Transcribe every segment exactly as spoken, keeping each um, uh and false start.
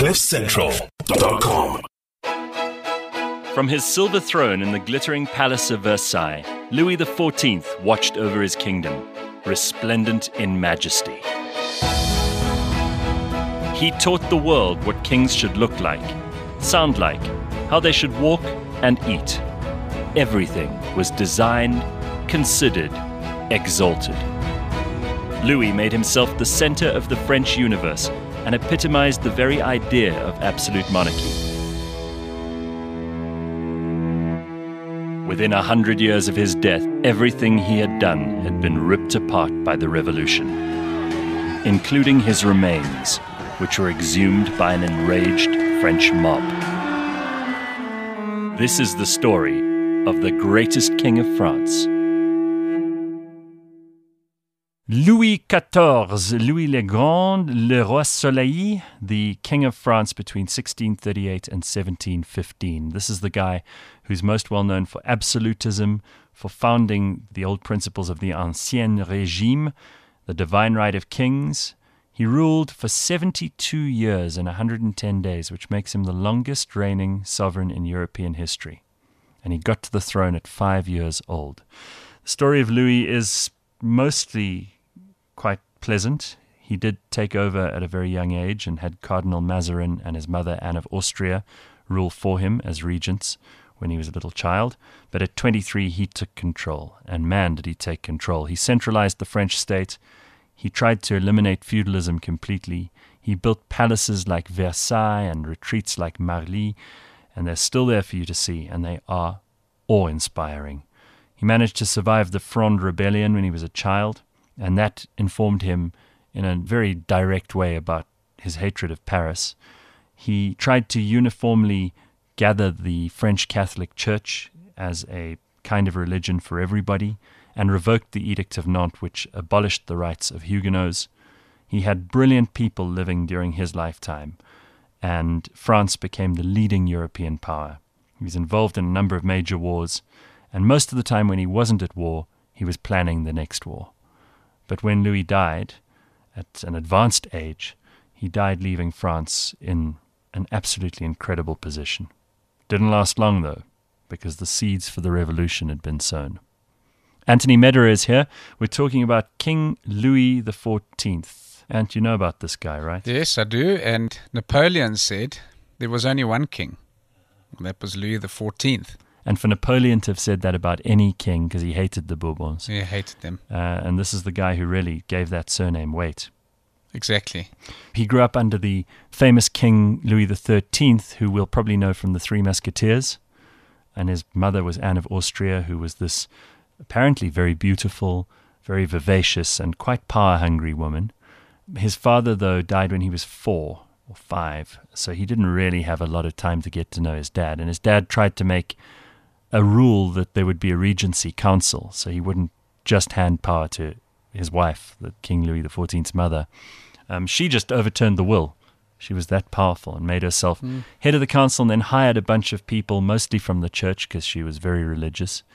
cliff central dot com. From his silver throne in the glittering palace of Versailles, Louis the fourteenth watched over his kingdom, resplendent in majesty. He taught the world what kings should look like, sound like, how they should walk and eat. Everything was designed, considered, exalted. Louis made himself the center of the French universe and epitomized the very idea of absolute monarchy. Within a hundred years of his death, everything he had done had been ripped apart by the revolution, including his remains, which were exhumed by an enraged French mob. This is the story of the greatest king of France. Louis the fourteenth, Louis le Grand, le Roi Soleil, the King of France between sixteen thirty-eight and seventeen fifteen. This is the guy who's most well known for absolutism, for founding the old principles of the Ancien Régime, the divine right of kings. He ruled for seventy-two years and one hundred ten days, which makes him the longest reigning sovereign in European history. And he got to the throne at five years old. The story of Louis is mostly quite pleasant. He did take over at a very young age and had Cardinal Mazarin and his mother Anne of Austria rule for him as regents when he was a little child. But at twenty-three, he took control. And man, did he take control. He centralized the French state. He tried to eliminate feudalism completely. He built palaces like Versailles and retreats like Marly, and they're still there for you to see, and they are awe-inspiring. He managed to survive the Fronde Rebellion when he was a child, and that informed him in a very direct way about his hatred of Paris. He tried to uniformly gather the French Catholic Church as a kind of religion for everybody, and revoked the Edict of Nantes, which abolished the rights of Huguenots. He had brilliant people living during his lifetime, and France became the leading European power. He was involved in a number of major wars, and most of the time when he wasn't at war, he was planning the next war. But when Louis died, at an advanced age, he died leaving France in an absolutely incredible position. Didn't last long, though, because the seeds for the revolution had been sown. Anthony Mederer is here. We're talking about King Louis the fourteenth. Ant, you know about this guy, right? Yes, I do. And Napoleon said there was only one king. That was Louis the fourteenth. And for Napoleon to have said that about any king, because he hated the Bourbons. He hated them. Uh, and this is the guy who really gave that surname weight. Exactly. He grew up under the famous King Louis the thirteenth, who we'll probably know from the Three Musketeers. And his mother was Anne of Austria, who was this apparently very beautiful, very vivacious, and quite power-hungry woman. His father, though, died when he was four or five, so he didn't really have a lot of time to get to know his dad. And his dad tried to make a rule that there would be a regency council, so he wouldn't just hand power to his wife, the King Louis the fourteenth's mother. Um, she just overturned the will. She was that powerful and made herself mm. head of the council, and then hired a bunch of people, mostly from the church, because she was very religious,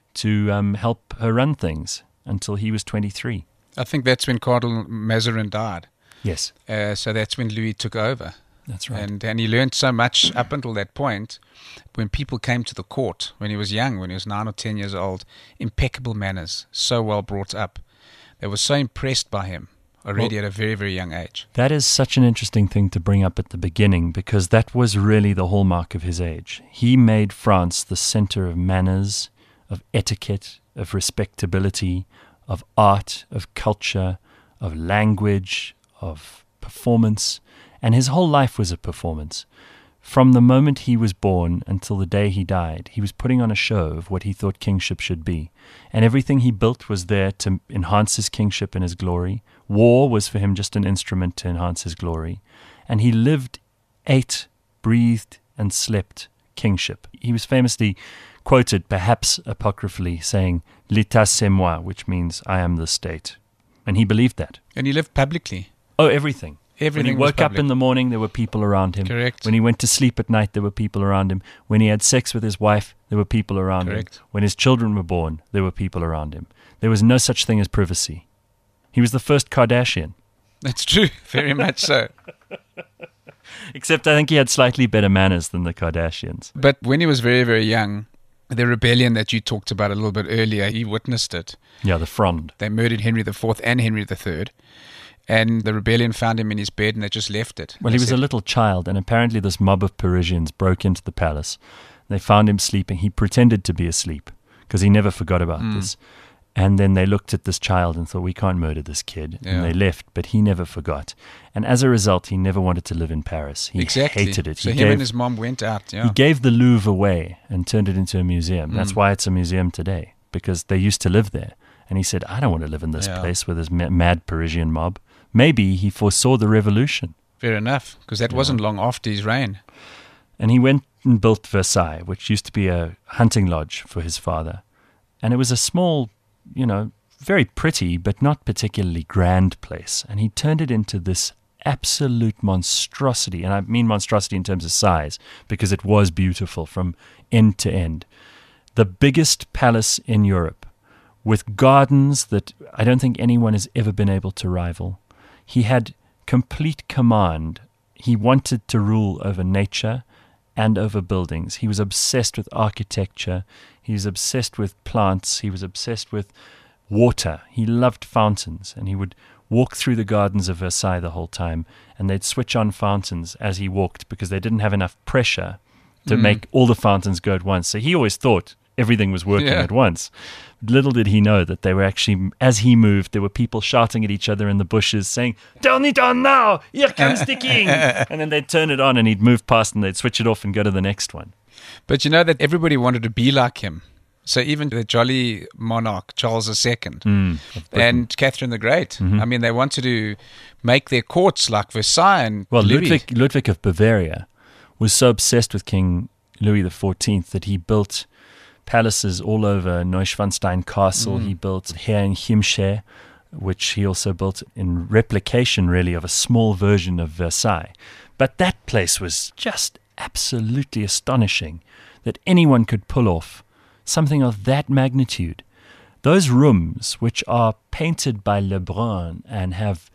to um, help her run things until he was twenty-three. I think that's when Cardinal Mazarin died. Yes. Uh, so that's when Louis took over. That's right. And and he learned so much up until that point. When people came to the court, when he was young, when he was nine or ten years old, impeccable manners, so well brought up. They were so impressed by him already well, at a very, very young age. That is such an interesting thing to bring up at the beginning, because that was really the hallmark of his age. He made France the center of manners, of etiquette, of respectability, of art, of culture, of language, of performance, and his whole life was a performance. From the moment he was born until the day he died, he was putting on a show of what he thought kingship should be. And everything he built was there to enhance his kingship and his glory. War was for him just an instrument to enhance his glory. And he lived, ate, breathed, and slept kingship. He was famously quoted, perhaps apocryphally, saying, "L'État c'est moi," which means, I am the state. And he believed that. And he lived publicly. Oh, everything. Everything when he woke up in the morning, there were people around him. Correct. When he went to sleep at night, there were people around him. When he had sex with his wife, there were people around Correct. him. When his children were born, there were people around him. There was no such thing as privacy. He was the first Kardashian. That's true. Very much so. Except I think he had slightly better manners than the Kardashians. But when he was very, very young, the rebellion that you talked about a little bit earlier, he witnessed it. Yeah, the Fronde. They murdered Henry the Fourth and Henry the Third. And the rebellion found him in his bed and they just left it. Well, They he was said, a little child, and apparently this mob of Parisians broke into the palace. They found him sleeping. He pretended to be asleep because he never forgot about Mm. this. And then they looked at this child and thought, we can't murder this kid. Yeah. And they left, but he never forgot. And as a result, he never wanted to live in Paris. He Exactly. hated it. So he him gave, and his mom went out, yeah. he gave the Louvre away and turned it into a museum. That's Mm. why it's a museum today, because they used to live there. And he said, I don't want to live in this Yeah. place with this ma- mad Parisian mob. Maybe he foresaw the revolution. Fair enough, because that Yeah. wasn't long after his reign. And he went and built Versailles, which used to be a hunting lodge for his father. And it was a small, you know, very pretty, but not particularly grand place. And he turned it into this absolute monstrosity. And I mean monstrosity in terms of size, because it was beautiful from end to end. The biggest palace in Europe, with gardens that I don't think anyone has ever been able to rival. He had complete command. He wanted to rule over nature and over buildings. He was obsessed with architecture. He was obsessed with plants. He was obsessed with water. He loved fountains, and he would walk through the gardens of Versailles the whole time, and they'd switch on fountains as he walked because they didn't have enough pressure to Mm. make all the fountains go at once. So he always thought everything was working Yeah. at once. Little did he know that they were actually, as he moved, there were people shouting at each other in the bushes saying, turn it on now, here comes the king. And then they'd turn it on and he'd move past and they'd switch it off and go to the next one. But you know that everybody wanted to be like him. So even the jolly monarch, Charles the Second, Mm, of Britain. and Catherine the Great, Mhm. I mean, they wanted to make their courts like Versailles and Well, Louis. Ludwig, Ludwig of Bavaria was so obsessed with King Louis the Fourteenth that he built palaces all over Neuschwanstein Castle. Mm. He built here in Chiemsee, which he also built in replication, really, of a small version of Versailles. But that place was just absolutely astonishing that anyone could pull off something of that magnitude. Those rooms, which are painted by Lebrun and have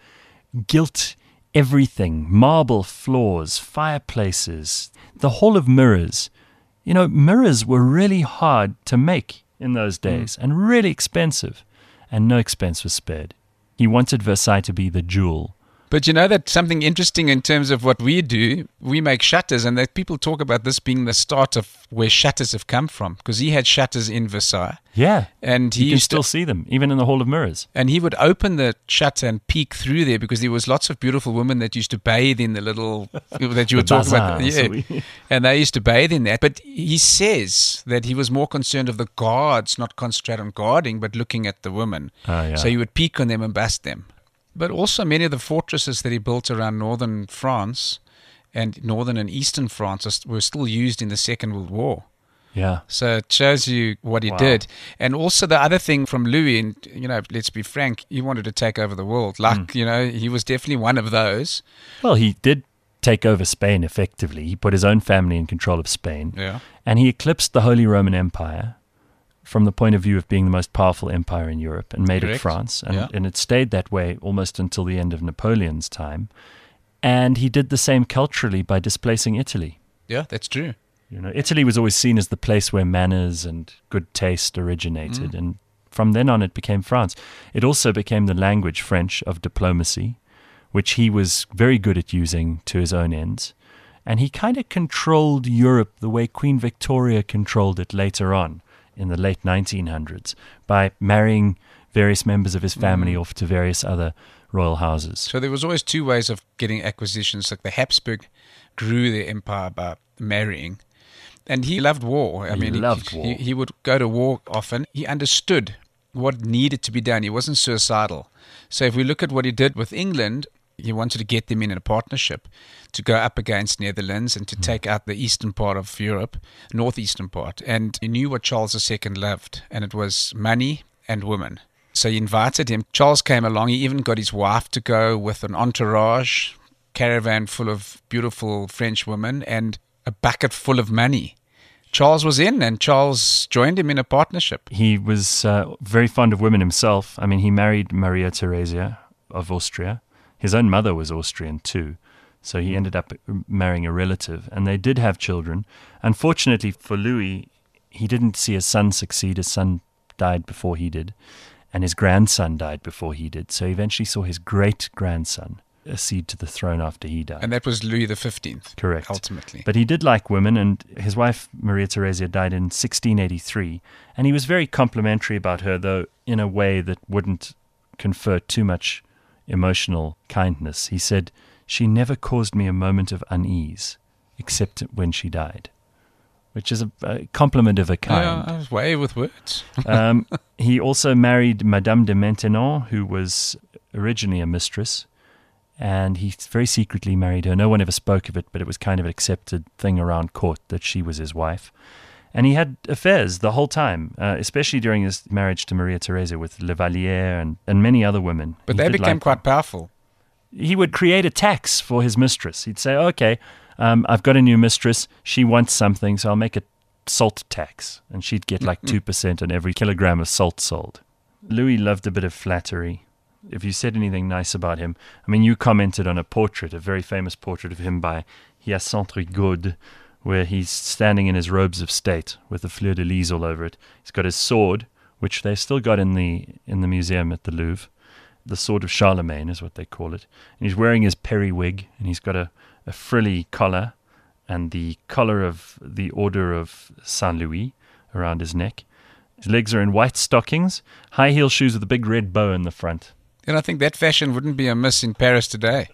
gilt everything, marble floors, fireplaces, the Hall of Mirrors. You know, mirrors were really hard to make in those days and really expensive, and no expense was spared. He wanted Versailles to be the jewel. But you know that something interesting in terms of what we do, we make shutters, and that people talk about this being the start of where shutters have come from, because he had shutters in Versailles, Yeah, and he you can used still to, see them, even in the Hall of Mirrors. and he would open the shutter and peek through there because there was lots of beautiful women that used to bathe in the little that you were The talking about, bazaars, yeah, we- and they used to bathe in that. But he says that he was more concerned of the guards, not concentrate on guarding, but looking at the women. Oh, yeah. So he would peek on them and bust them. But also many of the fortresses that he built around northern France and northern and eastern France are st- were still used in the Second World War. Yeah. So it shows you what he Wow. did. And also the other thing from Louis, and you know, let's be frank, he wanted to take over the world. Like, Mm. you know, he was definitely one of those. Well, he did take over Spain effectively. He put his own family in control of Spain. Yeah. And he eclipsed the Holy Roman Empire from the point of view of being the most powerful empire in Europe and made Correct. it France. And, Yeah. and it stayed that way almost until the end of Napoleon's time. And he did the same culturally by displacing Italy. Yeah, that's true. You know, Italy was always seen as the place where manners and good taste originated. Mm. And from then on, it became France. It also became the language, French, of diplomacy, which he was very good at using to his own ends. And he kind of controlled Europe the way Queen Victoria controlled it later on in the late nineteen hundreds by marrying various members of his family Mm. off to various other royal houses. So there was always two ways of getting acquisitions. Like the Habsburg grew their empire by marrying. And he loved war. I He mean, loved he, war. He, he would go to war often. He understood what needed to be done. He wasn't suicidal. So if we look at what he did with England, he wanted to get them in a partnership to go up against Netherlands and to take out the eastern part of Europe, northeastern part. And he knew what Charles the Second loved, and it was money and women. So he invited him. Charles came along. He even got his wife to go with an entourage, caravan full of beautiful French women, and a bucket full of money. Charles was in, and Charles joined him in a partnership. He was uh, very fond of women himself. I mean, he married Maria Theresia of Austria. His own mother was Austrian too. So he ended up marrying a relative, and they did have children. Unfortunately for Louis, he didn't see his son succeed. His son died before he did, and his grandson died before he did. So he eventually saw his great-grandson accede to the throne after he died. And that was Louis the fifteenth. Correct. Ultimately. But he did like women, and his wife, Maria Theresia, died in sixteen eighty-three. And he was very complimentary about her, though in a way that wouldn't confer too much emotional kindness. He said, "She never caused me a moment of unease, except when she died," which is a, a compliment of a kind. Yeah, I was way with words. um, he also married Madame de Maintenon, who was originally a mistress, and he very secretly married her. No one ever spoke of it, but it was kind of an accepted thing around court that she was his wife. And he had affairs the whole time, uh, especially during his marriage to Maria Theresia with Levalliere and, and many other women. But He they did became like quite them. powerful. He would create a tax for his mistress. He'd say, okay, um, I've got a new mistress. She wants something, so I'll make a salt tax. And she'd get like two percent on every kilogram of salt sold. Louis loved a bit of flattery. If you said anything nice about him, I mean, you commented on a portrait, a very famous portrait of him by Hyacinthe Rigaud, where he's standing in his robes of state with the fleur de lis all over it. He's got his sword, which they've still got in the in the museum at the Louvre. The sword of Charlemagne is what they call it. And he's wearing his periwig, and he's got a, a frilly collar and the collar of the Order of Saint Louis around his neck. His legs are in white stockings, high heel shoes with a big red bow in the front. And I think that fashion wouldn't be amiss in Paris today.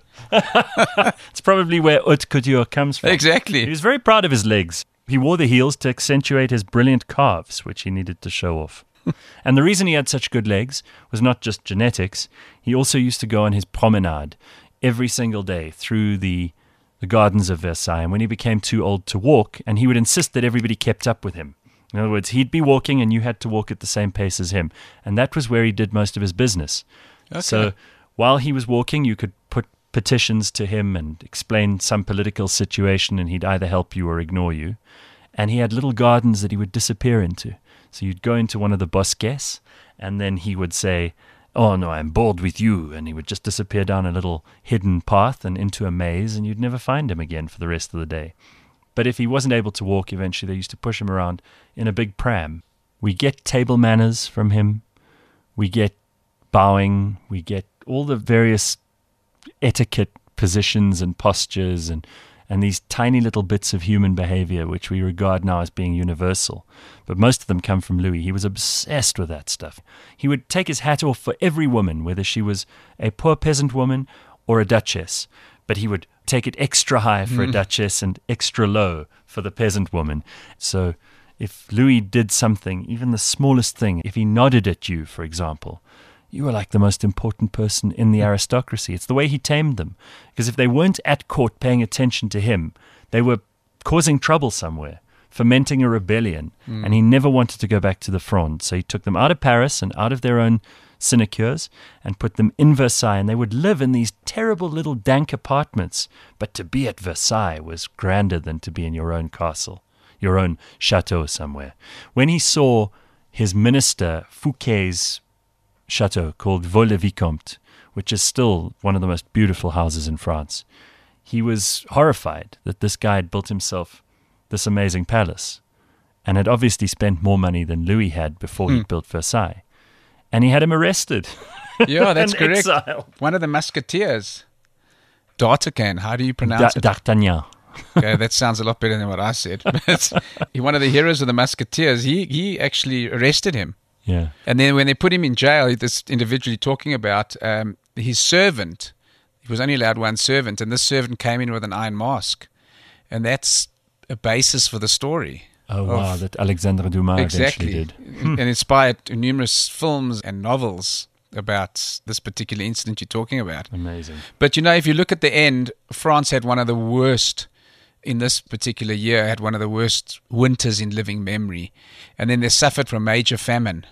It's probably where haute couture comes from. Exactly. He was very proud of his legs. He wore the heels to accentuate his brilliant calves, which he needed to show off. And the reason he had such good legs was not just genetics. He also used to go on his promenade every single day through the, the gardens of Versailles. And when he became too old to walk, and he would insist that everybody kept up with him. In other words, he'd be walking and you had to walk at the same pace as him. And that was where he did most of his business. Okay. So while he was walking, you could put petitions to him and explain some political situation, and he'd either help you or ignore you. And he had little gardens that he would disappear into. So you'd go into one of the bosquets, and then he would say, "Oh, no, I'm bored with you." And he would just disappear down a little hidden path and into a maze, and you'd never find him again for the rest of the day. But if he wasn't able to walk, eventually they used to push him around in a big pram. We get table manners from him. We get bowing. We get all the various etiquette positions and postures and and these tiny little bits of human behavior which we regard now as being universal. But most of them come from Louis. He was obsessed with that stuff. He would take his hat off for every woman, whether she was a poor peasant woman or a duchess. But he would take it extra high for mm. a duchess and extra low for the peasant woman. So if Louis did something, even the smallest thing, if he nodded at you, for example, you were like the most important person in the aristocracy. It's the way he tamed them. Because if they weren't at court paying attention to him, they were causing trouble somewhere, fermenting a rebellion. Mm. And he never wanted to go back to the Fronde. So he took them out of Paris and out of their own sinecures and put them in Versailles. And they would live in these terrible little dank apartments. But to be at Versailles was grander than to be in your own castle, your own chateau somewhere. When he saw his minister, Fouquet's chateau called Vaux-le-Vicomte, which is still one of the most beautiful houses in France, he was horrified that this guy had built himself this amazing palace and had obviously spent more money than Louis had before hmm. he built Versailles. And he had him arrested. Yeah, that's correct. Exiled. One of the musketeers, D'Artagnan, how do you pronounce D- it? D'Artagnan. Okay, that sounds a lot better than what I said. He, one of the heroes of the musketeers, he, he actually arrested him. Yeah. And then when they put him in jail, this individual you're talking about, um, his servant, he was only allowed one servant, and this servant came in with an iron mask. And that's a basis for the story. Oh, wow, that Alexandre Dumas exactly. eventually did. And inspired numerous films and novels about this particular incident you're talking about. Amazing. But, you know, if you look at the end, France had one of the worst, in this particular year, had one of the worst winters in living memory. And then they suffered from major famine.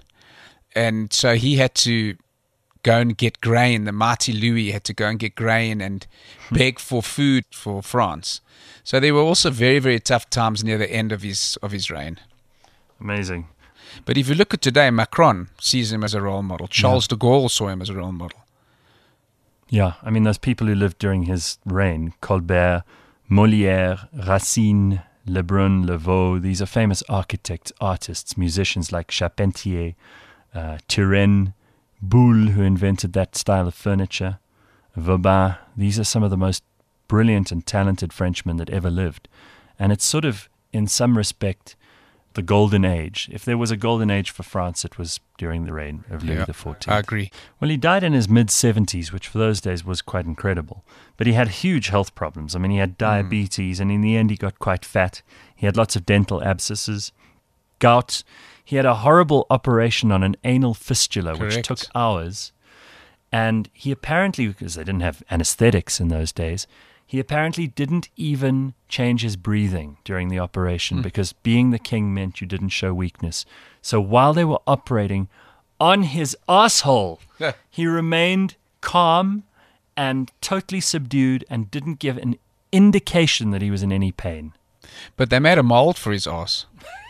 And so he had to go and get grain. The mighty Louis had to go and get grain and beg for food for France. So there were also very, very tough times near the end of his of his reign. Amazing. But if you look at today, Macron sees him as a role model. Charles yeah. de Gaulle saw him as a role model. Yeah, I mean, those people who lived during his reign, Colbert, Molière, Racine, Lebrun, Levaux, these are famous architects, artists, musicians like Charpentier, uh, Turenne, Boulle, who invented that style of furniture, Vauban. These are some of the most brilliant and talented Frenchmen that ever lived. And it's sort of, in some respect, the golden age. If there was a golden age for France, it was during the reign of Louis Yeah, the fourteenth. I agree. Well, he died in his mid-seventies, which for those days was quite incredible. But he had huge health problems. I mean, he had diabetes, mm. and in the end he got quite fat. He had lots of dental abscesses, gout. He had a horrible operation on an anal fistula, Correct. which took hours. And he apparently, because they didn't have anesthetics in those days, he apparently didn't even change his breathing during the operation mm. because being the king meant you didn't show weakness. So while they were operating on his asshole, Yeah. he remained calm and totally subdued and didn't give an indication that he was in any pain. But they made a mold for his ass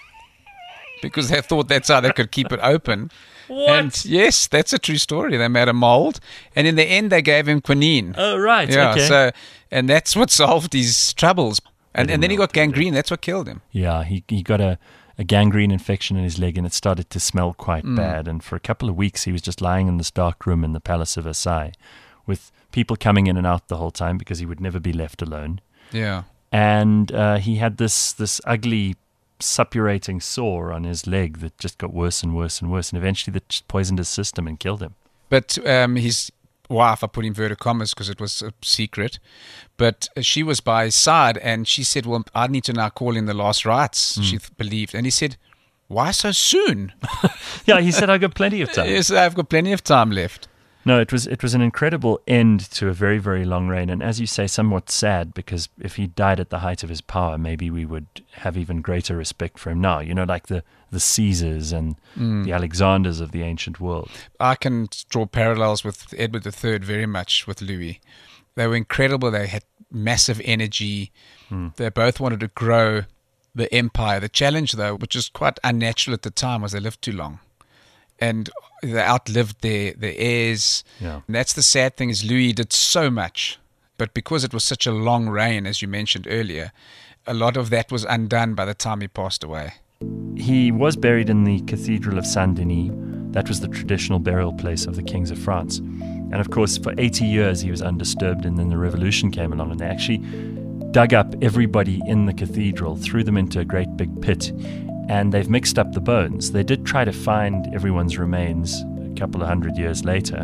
because they thought that's how they could keep it open. What? And yes, that's a true story. They made a mold, and in the end, they gave him quinine. Oh, right. Yeah, okay. so and that's what solved his troubles. And I and then he didn't know got gangrene. That's what killed him. Yeah, he he got a, a gangrene infection in his leg, and it started to smell quite Mm. bad. And for a couple of weeks, he was just lying in this dark room in the Palace of Versailles with people coming in and out the whole time because he would never be left alone. Yeah. And uh, he had this this ugly suppurating sore on his leg that just got worse and worse and worse, and eventually that just poisoned his system and killed him. But um, his wife, I put inverted commas because it was a secret, but she was by his side, and she said, well, I need to now call in the last rites, Mm. she th- believed. And he said, why so soon? Yeah, he said, I got plenty of time. Yes, I've got plenty of time left. No, it was it was an incredible end to a very, very long reign, and as you say, somewhat sad, because if he died at the height of his power, maybe we would have even greater respect for him now. You know, like the, the Caesars and Mm. the Alexanders of the ancient world. I can draw parallels with Edward the Third very much with Louis. They were incredible. They had massive energy. Mm. They both wanted to grow the empire. The challenge, though, which was quite unnatural at the time, was they lived too long. And they outlived their, their heirs. Yeah. And that's the sad thing, is Louis did so much. But because it was such a long reign, as you mentioned earlier, a lot of that was undone by the time he passed away. He was buried in the Cathedral of Saint-Denis. That was the traditional burial place of the kings of France. And of course, for eighty years he was undisturbed, and then the revolution came along, and they actually dug up everybody in the cathedral, threw them into a great big pit, and they've mixed up the bones. They did try to find everyone's remains a couple of hundred years later,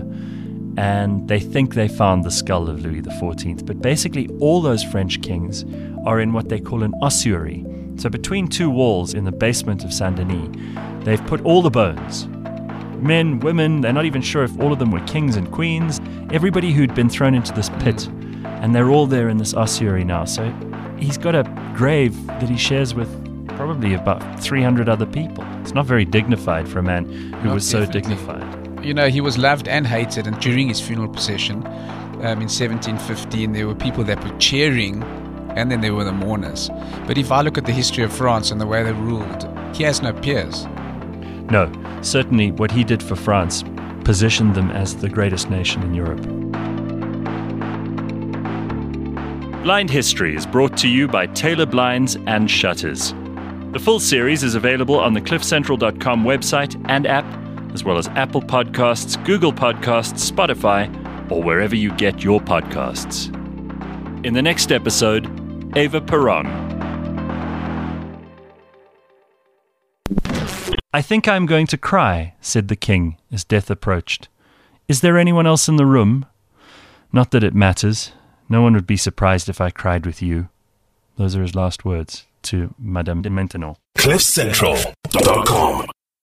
and they think they found the skull of Louis the fourteenth. But basically all those French kings are in what they call an ossuary. So between two walls in the basement of Saint-Denis, they've put all the bones. Men, women, they're not even sure if all of them were kings and queens. Everybody who'd been thrown into this pit, and they're all there in this ossuary now. So he's got a grave that he shares with probably about three hundred other people. It's not very dignified for a man who Not was so definitely. dignified. You know, he was loved and hated, and during his funeral procession um, in seventeen fifteen, there were people that were cheering, and then there were the mourners. But if I look at the history of France and the way they ruled, he has no peers. No, certainly what he did for France positioned them as the greatest nation in Europe. Blind History is brought to you by Taylor Blinds and Shutters. The full series is available on the cliff central dot com website and app, as well as Apple Podcasts, Google Podcasts, Spotify, or wherever you get your podcasts. In the next episode, Eva Peron. I think I'm going to cry, said the king as death approached. Is there anyone else in the room? Not that it matters. No one would be surprised if I cried with you. Those are his last words to Madame de Maintenon. cliff central dot com